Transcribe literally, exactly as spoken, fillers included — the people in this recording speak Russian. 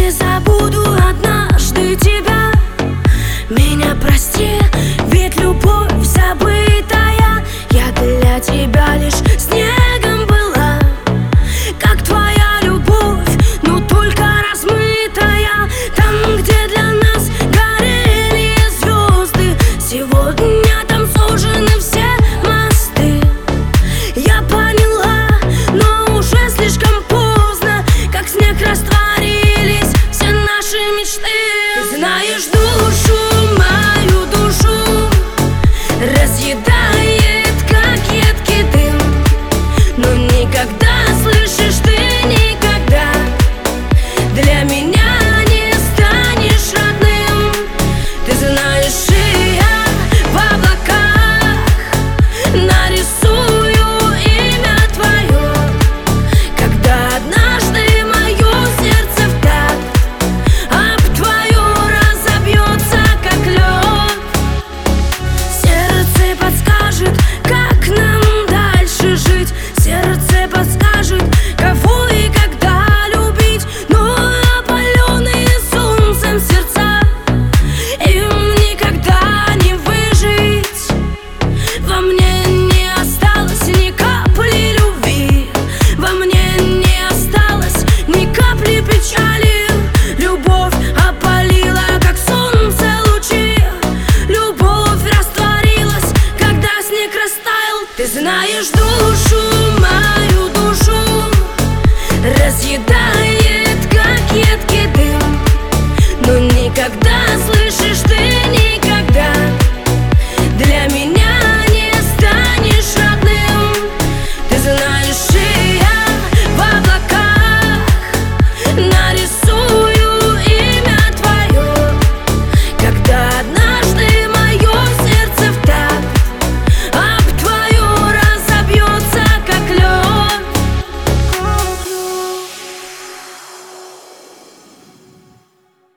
не забуду однажды тебя. Меня прости, ведь любовь забытая. Я для тебя лишь снегом была, как твоя любовь, но только размытая. Там, где для нас горели звезды, сегодня там сужены все мосты. Я поняла, но уже слишком поздно, как снег растворились все наши мечты. Ты знаешь, душу мою, душу разъедает, как едкий дым. Но никогда, слышишь, ты никогда для меня не станешь родным. Ты знаешь, и я в облаках нарисую имя твое, когда однажды мое сердце в такт об твое разобьется, как лед. Сердце подскажет, как нам дальше жить. Сердце подскажет, кого и когда любить. Но опаленные солнцем сердца, им никогда не выжить. Во мне не осталось ни капли любви, во мне не осталось ни капли печали. Любовь опалила, как солнце, лучи. Любовь растворилась, когда снег растаял. Ты знаешь, душу мою, душу разъедает,